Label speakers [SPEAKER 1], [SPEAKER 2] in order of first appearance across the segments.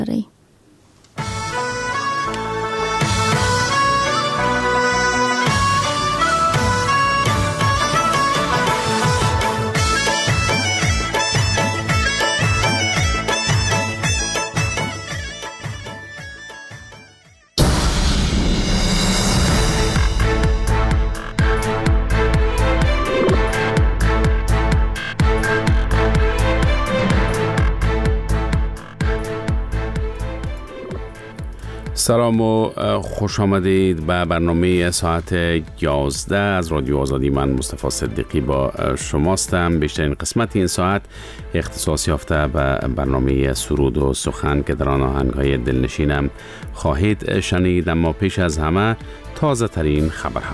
[SPEAKER 1] داره.
[SPEAKER 2] سلام و خوش آمدید به برنامه ساعت 11 از رادیو آزادی. من مصطفی صدیقی با شماستم. بیشترین قسمت این ساعت اختصاص یافته به برنامه سرود و سخن که در آن آهنگ‌های دلنشینم خواهید شنید، اما پیش از همه تازه ترین خبرها.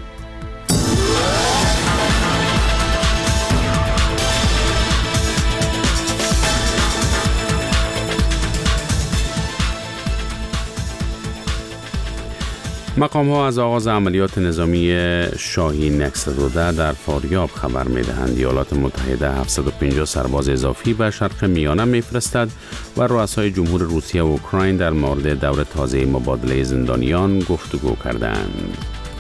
[SPEAKER 2] مقام‌ها از آغاز عملیات نظامی شاهین 110 در فاریاب خبر می‌دهند. ایالات متحده 750 سرباز اضافی به شرق میانه می‌فرستد و رؤسای جمهور روسیه و اوکراین در مورد دور تازه مبادله زندانیان گفتگو کردند.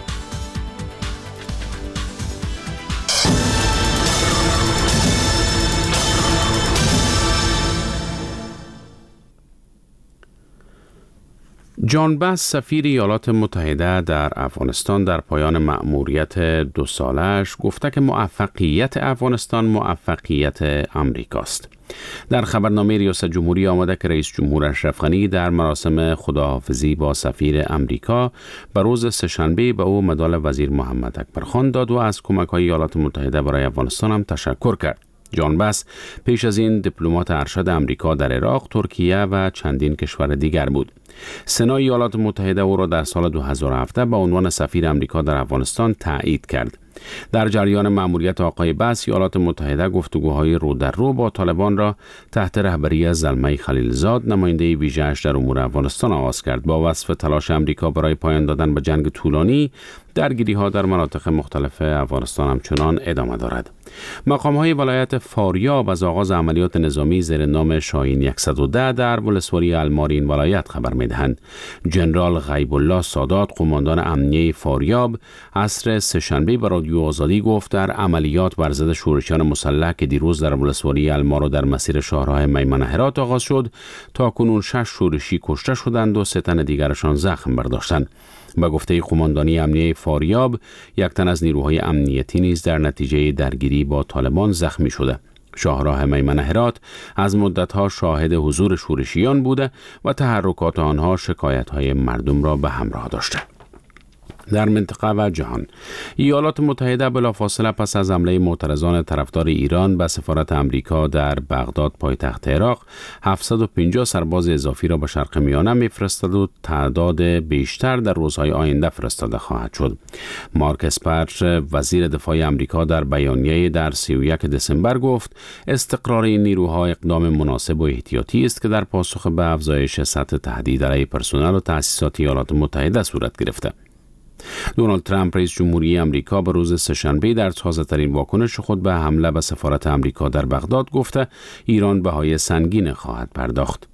[SPEAKER 2] جان باس سفیر ایالات متحده در افغانستان در پایان مأموریت 2 سالش گفته که موفقیت افغانستان موفقیت امریکاست. در خبرنامه ریاست جمهوری آمده که رئیس جمهور اشرف غنی در مراسم خداحافظی با سفیر امریکا به روز سه‌شنبه به او مدال وزیر محمد اکبرخان داد و از کمک‌های ایالات متحده برای افغانستان هم تشکر کرد. جان باس پیش از این دیپلمات ارشد امریکا در عراق، ترکیه و چندین کشور دیگر بود. سنای ایالات متحده او را در سال 2017 به عنوان سفیر امریکا در افغانستان تایید کرد. در جریان مأموریت آقای باس، ایالات متحده گفتگوهای رو در رو با طالبان را تحت رهبری زلمه خلیلزاد، نماینده ویژه‌اش در امور افغانستان آغاز کرد. با وصف تلاش امریکا برای پایان دادن به جنگ طولانی، درگیری‌ها در مناطق مختلف افغانستان همچنان ادامه دارد. مقام‌های ولایت فاریاب از آغاز عملیات نظامی زیر نام شاهین 110 در ولسوالی الماری این ولایت خبر می‌دهند. ژنرال غیب الله سادات، قماندان امنیه فاریاب، عصر سه‌شنبه به رادیو آزادی گفت در عملیات بر ضد شورشیان مسلح که دیروز در ولسوالی المار در مسیر شاهراه میمنه هرات آغاز شد، تاکنون 6 شورشی کشته شدند و 3 تن دیگرشان زخم برداشتند. به گفته قماندانی امنیه فاریاب، 1 تن از نیروهای امنیتی نیز در نتیجه درگیری با طالبان زخمی شده. شاهراه میمنه هرات از مدت‌ها شاهد حضور شورشیان بوده و تحرکات آنها شکایت‌های مردم را به همراه داشته. در منطقه و جهان، ایالات متحده بلافاصله پس از حمله معترضان طرفدار ایران به سفارت امریکا در بغداد پایتخت عراق 750 سرباز اضافی را به شرق میانه میفرستد و تعداد بیشتر در روزهای آینده فرستاده خواهد شد. مارک اسپر، وزیر دفاع امریکا، در بیانیه در 31 دسامبر گفت استقرار این نیروها اقدام مناسب و احتیاطی است که در پاسخ به افزایش سطح تهدید علیه پرسنل و تأسیسات ایالات متحده صورت گرفته. دونالد ترامپ رئیس جمهوری امریکا به روز سه‌شنبه در تازه‌ترین واکنش خود به حمله به سفارت امریکا در بغداد گفته ایران بهای سنگین خواهد پرداخت.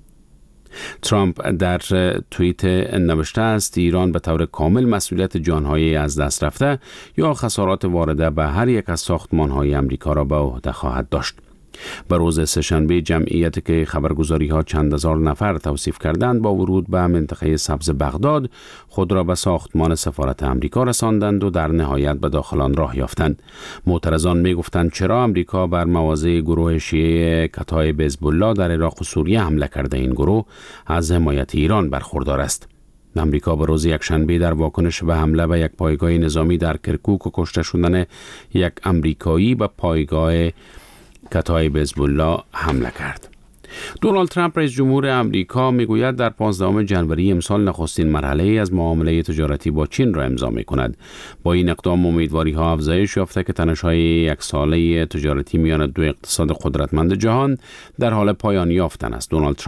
[SPEAKER 2] ترامپ در توییت نوشته است ایران به طور کامل مسئولیت جانهای از دست رفته یا خسارات وارده به هر یک از ساختمان‌های امریکا را به عهده خواهد داشت. به روز سه‌شنبه جمعیتی که خبرگزاری‌ها چند هزار نفر توصیف کردند با ورود به منطقه سبز بغداد خود را به ساختمان سفارت امریکا رساندند و در نهایت به داخل آن راه یافتند. معترضان می‌گفتند چرا امریکا بر مواضع گروه شیعه کتایب حزب الله در عراق و سوریه حمله کرده؟ این گروه از حمایت ایران برخوردار است. امریکا به روز یکشنبه در واکنش به حمله به یک پایگاه نظامی در کرکوک و کشته شدن یک امریکایی به پایگاه کتایب حزب الله حمله کرد. دونالد ترامپ رئیس جمهور امریکا میگوید در 15 ژانویه امسال نخستین مرحله از معامله تجارتی با چین را امضا می‌کند. با این اقدام امیدواری‌ها افزایش یافته که تنش‌های 1 ساله تجارتی میان 2 اقتصاد قدرتمند جهان در حال پایان یافتن است. دونالد ترامپ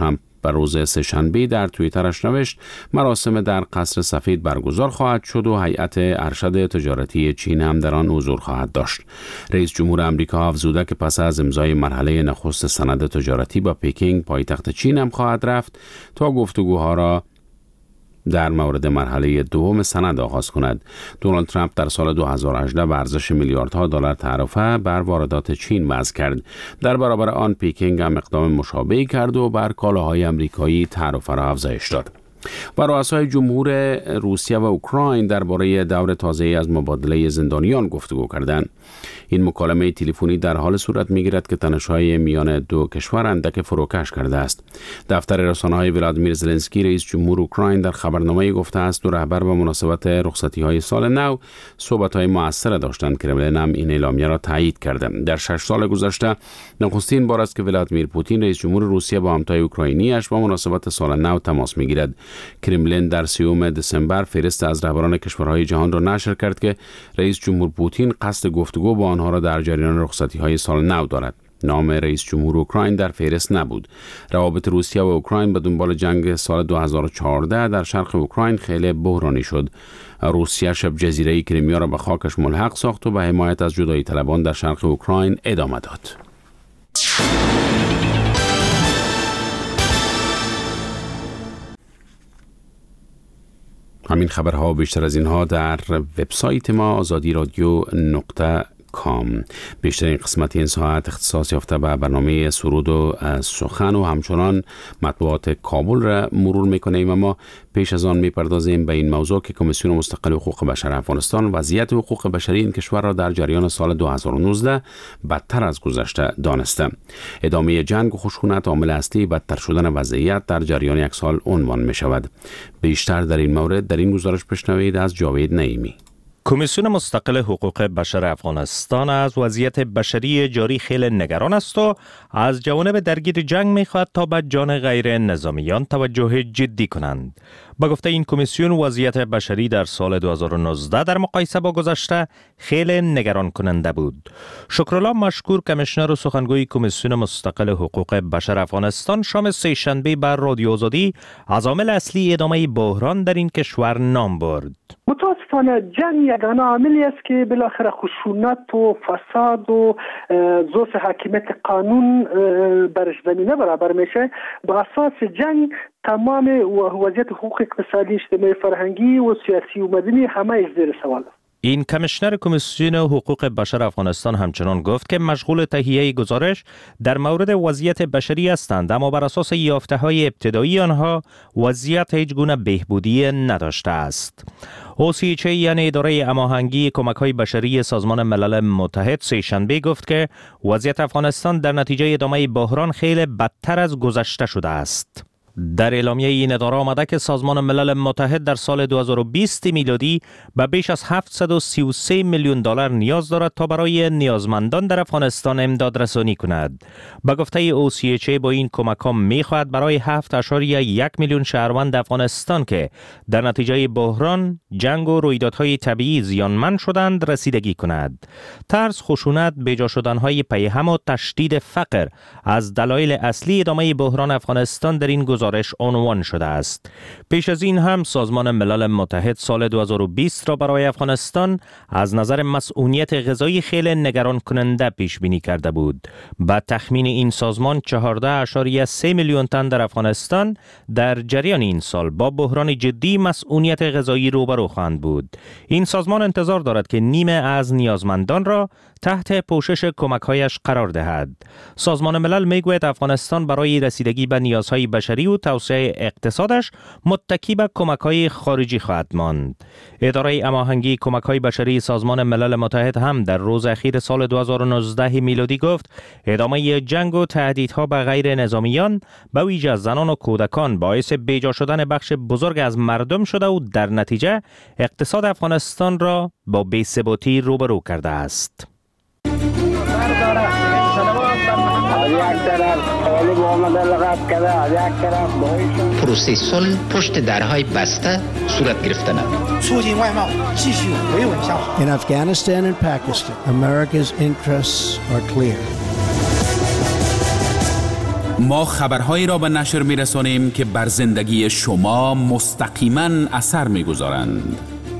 [SPEAKER 2] بر روز سه‌شنبه در توییترش نوشت مراسم در قصر سفید برگزار خواهد شد و هیئت ارشد تجارتی چین هم در آن حضور خواهد داشت. رئیس جمهور آمریکا افزوده که پس از امضای مرحله نخست سند تجارتی با پکینگ پایتخت چین هم خواهد رفت تا گفتگوها را در مورد مرحله دوم سند آغاز کند. دونالد ترامپ در سال 2018 به ارزش میلیاردها دلار تعرفه بر واردات چین وضع کرد. در برابر آن پکینگ هم اقدام مشابهی کرد و بر کالاهای آمریکایی تعرفه را افزایش داد. و رؤسای جمهور روسیه و اوکراین درباره دور تازه‌ای از مبادله زندانیان گفتگو کردند. این مکالمه تلفنی در حال صورت می‌گیرد که تنش‌های میان دو کشور اندک فروکش کرده است. دفتر رسانه‌های ولادیمیر زلنسکی رئیس جمهور اوکراین در خبرنامه‌ای گفته است دو رهبر به مناسبت رخصتی‌های سال نو صحبت‌های مؤثر داشتند. کرملین هم این اعلامیه را تایید کرده. در 6 سال گذشته نخستین بار است که ولادیمیر پوتین رئیس جمهور روسیه با همتای اوکراینی‌اش با مناسبت سال نو تماس می‌گیرد. کرملین در 30 دسامبر فهرست از رهبران کشورهای جهان را نشر کرد که رئیس جمهور پوتین قصد گفتگو با آنها را در جریان رخصتی‌های سال نو دارد. نام رئیس جمهور اوکراین در فهرست نبود. روابط روسیه و اوکراین به دنبال جنگ سال 2014 در شرق اوکراین خیلی بحرانی شد. روسیه شبه جزیره کریمیا را به خاکش ملحق ساخت و به حمایت از جدایی طلبان در شرق اوکراین ادامه داد. همین خبرها و بیشتر از اینها در وبسایت ما azadiradyo.com. بیشترین قسمت این ساعت اختصاص یافته به برنامه سرود و سخن و همچنان مطبوعات کابل را مرور میکنیم، اما پیش از آن میپردازیم به این موضوع که کمیسیون مستقل حقوق بشر افغانستان وضعیت حقوق بشری این کشور را در جریان سال 2019 بدتر از گذشته دانسته. ادامه جنگ و خشونت عامل اصلی بدتر شدن وضعیت در جریان یک سال عنوان می شود. بیشتر در این مورد در این گزارش بشنوید از جاوید نعیمی.
[SPEAKER 1] کمیسیون مستقل حقوق بشر افغانستان از وضعیت بشری جاری خیلی نگران است و از جوانب درگیر جنگ می‌خواهد تا به جان غیر نظامیان توجه جدی کنند. با گفته این کمیسیون وضعیت بشری در سال 2019 در مقایسه با گذشته خیلی نگران کننده بود. شکرالله مشکور کمیشنر و سخنگوی کمیسیون مستقل حقوق بشر افغانستان شام سه‌شنبه بر رادیو آزادی از عامل اصلی ادامه بحران در این کشور نام برد.
[SPEAKER 3] متاسفانه جنگ یگانه عاملی است که بالاخره خشونت و فساد و ضعف حاکمیت قانون بر زمینه برابر میشه. با اساس جنگ تمام وضعیت حقوق اقتصادی، اجتماعی، فرهنگی و سیاسی و مدنی همه زیر سوال است.
[SPEAKER 1] این کمیشنر کمیسیون حقوق بشر افغانستان همچنان گفت که مشغول تهیه گزارش در مورد وضعیت بشری هستند، اما بر اساس یافته‌های ابتدایی آنها وضعیت هیچ گونه بهبودی نداشته است. OCHA یعنی اداره هماهنگی کمک‌های بشری سازمان ملل متحد سه‌شنبه گفت که وضعیت افغانستان در نتیجه ادامه بحران خیلی بدتر از گذشته شده است. در اعلامیه این اداره آمده که سازمان ملل متحد در سال 2020 میلادی به بیش از 733 میلیون دلار نیاز دارد تا برای نیازمندان در افغانستان امداد رسانی کند. به گفته OCHA با این کمک‌ها می‌خواهد برای 7.1 میلیون شهروند افغانستان که در نتیجه بحران، جنگ و رویدادهای طبیعی زیانمند شدند رسیدگی کند. ترس، خشونت، بیجا شدن‌های پیهم و تشدید فقر از دلایل اصلی ادامه بحران افغانستان در این گزارش عنوان شده است. پیش از این هم سازمان ملل متحد سال 2020 را برای افغانستان از نظر مسئولیت غذایی خیلی نگران کننده پیش بینی کرده بود. با تخمین این سازمان 14.3 میلیون تن در افغانستان در جریان این سال با بحران جدی مسئولیت غذایی روبرو خواهند بود. این سازمان انتظار دارد که نیمه از نیازمندان را تحت پوشش کمک‌هایش قرار دهد. سازمان ملل میگوید افغانستان برای رسیدگی به نیازهای بشری و توسعه اقتصادش متکی به کمک‌های خارجی خواهد ماند. اداره هماهنگی کمک‌های بشری سازمان ملل متحد هم در روز اخیر سال 2019 میلادی گفت ادامه جنگ و تهدیدها به غیر نظامیان به ویژه زنان و کودکان باعث بیجا شدن بخش بزرگ از مردم شده و در نتیجه اقتصاد افغانستان را با بی‌ثباتی روبرو کرده است.
[SPEAKER 4] پروسه صلح پشت درهای بسته صورت گرفتن.
[SPEAKER 5] In Afghanistan and Pakistan, America's interests are clear.
[SPEAKER 6] ما خبرهایی را به نشر می‌رسانیم که بر زندگی شما مستقیما اثر می‌گذارند.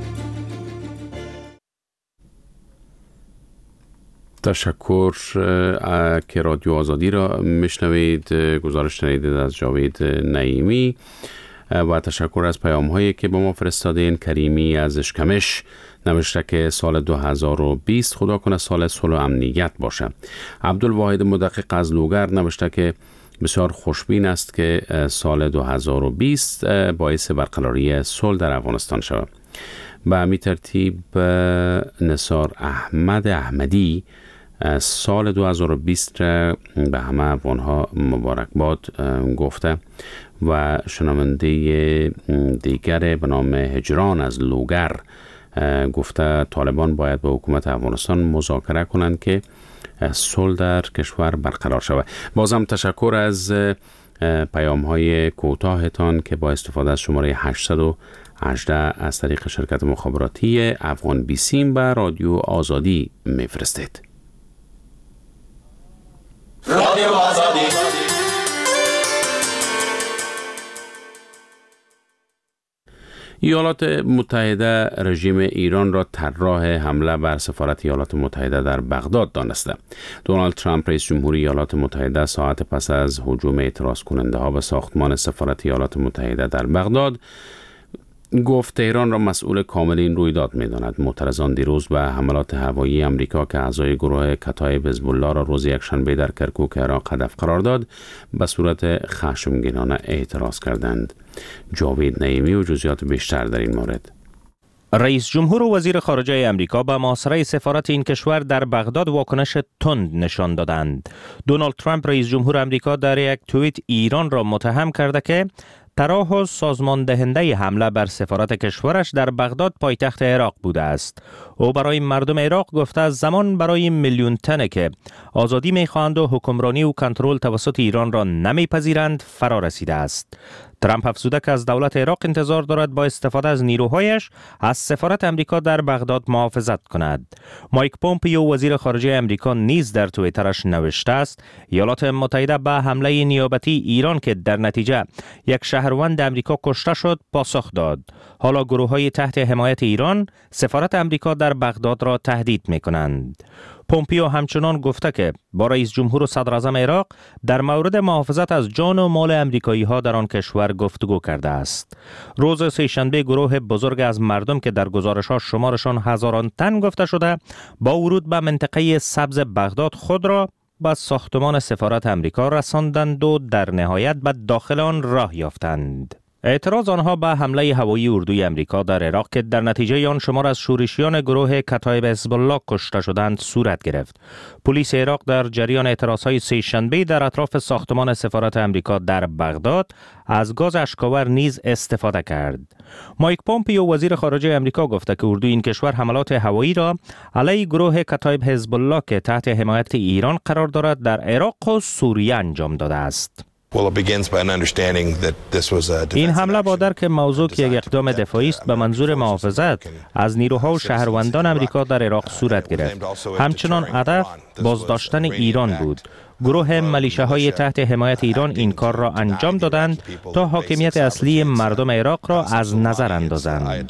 [SPEAKER 2] تشکر که رادیو آزادی را میشنوید. گزارش شنیدید از جاوید نعیمی و تشکر از پیام هایی که با ما فرستادین. کریمی از اشکمش نوشته که سال 2020 خدا کنه سال صلح و امنیت باشه. عبدالواحد مدقق از لوگر نوشته که بسیار خوشبین است که سال 2020 باعث برقراری صلح در افغانستان شود. به همین ترتیب نثار احمد احمدی سال 2020 به همه افغانها مبارکباد گفته و شنونده دیگر به نام هجران از لوگر گفته طالبان باید با حکومت افغانستان مذاکره کنند که صلح در کشور برقرار شود. بازم تشکر از پیام های کوتاهتان که با استفاده از شماره 818 از طریق شرکت مخابراتی افغان بیسیم به رادیو آزادی میفرستید. رادیو آزادی. ایالات متحده رژیم ایران را طراح حمله بر سفارت ایالات متحده در بغداد دانسته. دونالد ترامپ رئیس جمهور ایالات متحده ساعت پس از هجوم اعتراض کننده ها به ساختمان سفارت ایالات متحده در بغداد گفت تهران را مسئول کامل این رویداد می‌داند. معترضان دیروز به حملات هوایی امریکا که اعضای گروه کتایب حزب الله را روز یکشنبه در کرکوک عراق هدف قرار داد به صورت خشمگینانه اعتراض کردند. جاوید نعیمی و جزئیات بیشتر در این مورد.
[SPEAKER 1] رئیس جمهور و وزیر خارجه امریکا به محاصره سفارت این کشور در بغداد واکنش تند نشان دادند. دونالد ترامپ رئیس جمهور امریکا در یک توییت ایران را متهم کرده که طراح و سازمان دهنده حمله بر سفارت کشورش در بغداد پایتخت عراق بوده است. او برای مردم عراق گفته از زمان برای میلیون تنه که آزادی می‌خواهند و حکمرانی و کنترل توسط ایران را نمی‌پذیرند فرا رسیده است. ترامپ افزوده که از دولت عراق انتظار دارد با استفاده از نیروهایش از سفارت امریکا در بغداد محافظت کند. مایک پومپیو وزیر خارجه امریکا نیز در توییترش نوشته است ایالات متحده به حمله نیابتی ایران که در نتیجه یک شهروند امریکا کشته شد پاسخ داد. حالا گروه‌های تحت حمایت ایران سفارت امریکا در بغداد را تهدید می‌کنند. پومپیو همچنان گفته که با رئیس جمهور و صدر اعظم عراق در مورد محافظت از جان و مال امریکایی‌ها در آن کشور گفتگو کرده است. روز سه‌شنبه گروه بزرگ از مردم که در گزارش‌ها شمارشان هزاران تن گفته شده با ورود به منطقه سبز بغداد خود را به ساختمان سفارت امریکا رساندند و در نهایت به داخل آن راه یافتند. اعتراض آنها به حمله هوایی اردوی امریکا در عراق که در نتیجه آن شمار از شورشیان گروه کتایب حزب الله کشته شدند صورت گرفت. پلیس عراق در جریان اعتراضهای سه‌شنبه در اطراف ساختمان سفارت امریکا در بغداد از گاز اشک‌آور نیز استفاده کرد. مایک پومپیو وزیر خارجه امریکا گفته که اردوی این کشور حملات هوایی را علیه گروه کتایب حزب الله که تحت حمایت ایران قرار دارد در عراق و سوریه انجام داده است. این حمله با درک موضوع که یک اقدام دفاعی است به منظور محافظت از نیروها و شهروندان امریکا در عراق صورت گرفت. همچنان هدف بازداشتن ایران بود. گروه ملیشه‌های تحت حمایت ایران این کار را انجام دادند تا حاکمیت اصلی مردم عراق را از نظر اندازند.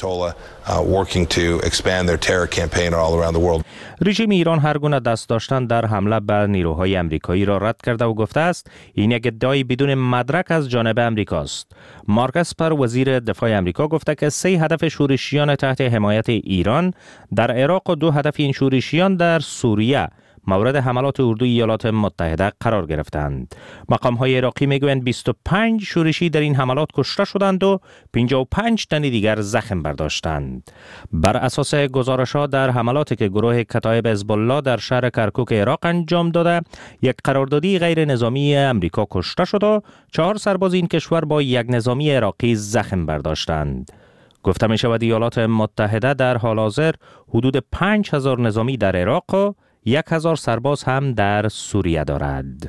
[SPEAKER 1] رژیم ایران هر گونه دست داشتن در حمله بر نیروهای امریکایی را رد کرده و گفته است این یک ادعای بدون مدرک از جانب امریکاست. مارک اسپر وزیر دفاع امریکا گفته که 3 هدف شورشیان تحت حمایت ایران در عراق و 2 هدف این شورشیان در سوریه مورد حملات اردوی ایالات متحده قرار گرفتند. مقام‌های عراقی میگویند 25 شورشی در این حملات کشته شدند و 55 تن دیگر زخم برداشتند. بر اساس گزارش‌ها در حملاتی که گروه کتایب حزب الله در شهر کرکوک عراق انجام داده، یک قراردادی غیر نظامی امریکا کشته شد و 4 سرباز این کشور با یک نظامی عراقی زخم برداشتند. گفته می شود ایالات متحده در حال حاضر حدود 5000 نظامی در عراق و 1000 سرباز هم در سوریه دارد.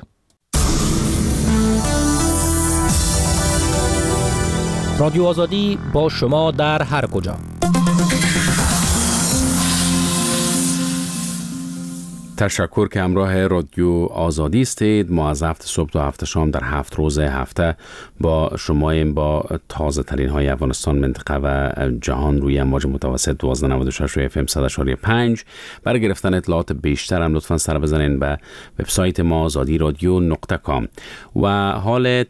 [SPEAKER 7] رادیو آزادی با شما در هر کجا.
[SPEAKER 2] تشکر که همراه رادیو آزادی استید. ما از 7 صبح تا 7 شام در 7 روز هفته با شما با تازه ترین های افغانستان، منطقه و جهان روی امواج متوسط 1296 و FM 100.5. برای گرفتن اطلاعات بیشتر هم لطفاً سر بزنین به وبسایت ما azadi radio.com. و حال